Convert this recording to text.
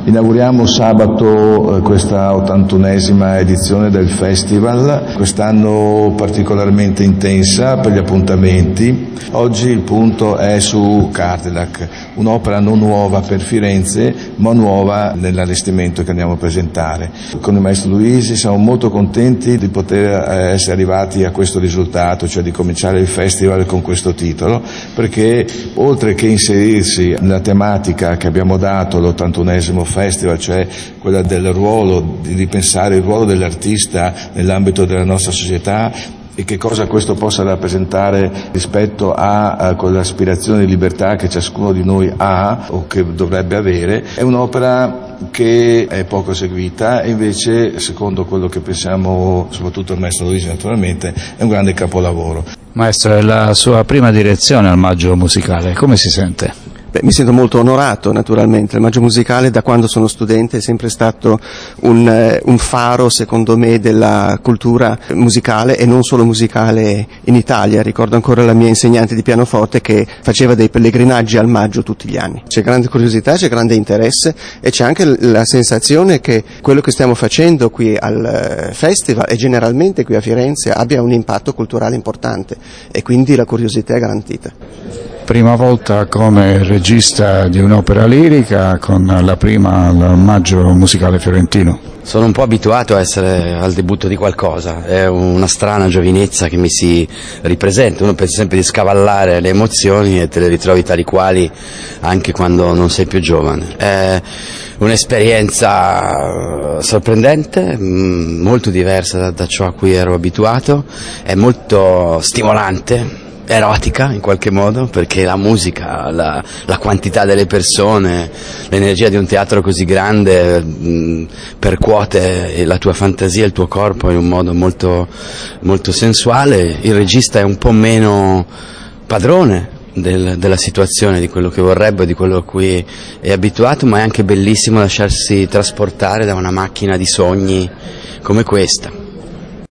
Inauguriamo sabato questa 81esima edizione del festival, quest'anno particolarmente intensa per gli appuntamenti. Oggi il punto è su Cadillac, un'opera non nuova per Firenze, ma nuova nell'allestimento che andiamo a presentare. Con il maestro Luisi siamo molto contenti di poter essere arrivati a questo risultato, cioè di cominciare il festival con questo titolo, perché oltre che inserirsi nella tematica che abbiamo dato all'81esimo festival, cioè quella del ruolo, di ripensare il ruolo dell'artista nell'ambito della nostra società e che cosa questo possa rappresentare rispetto a quell'aspirazione di libertà che ciascuno di noi ha o che dovrebbe avere, è un'opera che è poco seguita e invece, secondo quello che pensiamo, soprattutto il maestro Luigi naturalmente, è un grande capolavoro. Maestro, è la sua prima direzione al Maggio Musicale, come si sente? Mi sento molto onorato, naturalmente. Il Maggio Musicale, da quando sono studente, è sempre stato un faro, secondo me, della cultura musicale e non solo musicale in Italia. Ricordo ancora la mia insegnante di pianoforte che faceva dei pellegrinaggi al Maggio tutti gli anni. C'è grande curiosità, c'è grande interesse e c'è anche la sensazione che quello che stiamo facendo qui al festival e generalmente qui a Firenze abbia un impatto culturale importante e quindi la curiosità è garantita. Prima volta come regista di un'opera lirica con la prima al Maggio Musicale Fiorentino. Sono un po' abituato a essere al debutto di qualcosa, è una strana giovinezza che mi si ripresenta, uno pensa sempre di scavallare le emozioni e te le ritrovi tali quali anche quando non sei più giovane. È un'esperienza sorprendente, molto diversa da ciò a cui ero abituato, è molto stimolante, erotica in qualche modo, perché la musica, la quantità delle persone, l'energia di un teatro così grande percuote la tua fantasia, il tuo corpo in un modo molto, molto sensuale. Il regista è un po' meno padrone della situazione, di quello che vorrebbe, di quello a cui è abituato, ma è anche bellissimo lasciarsi trasportare da una macchina di sogni come questa.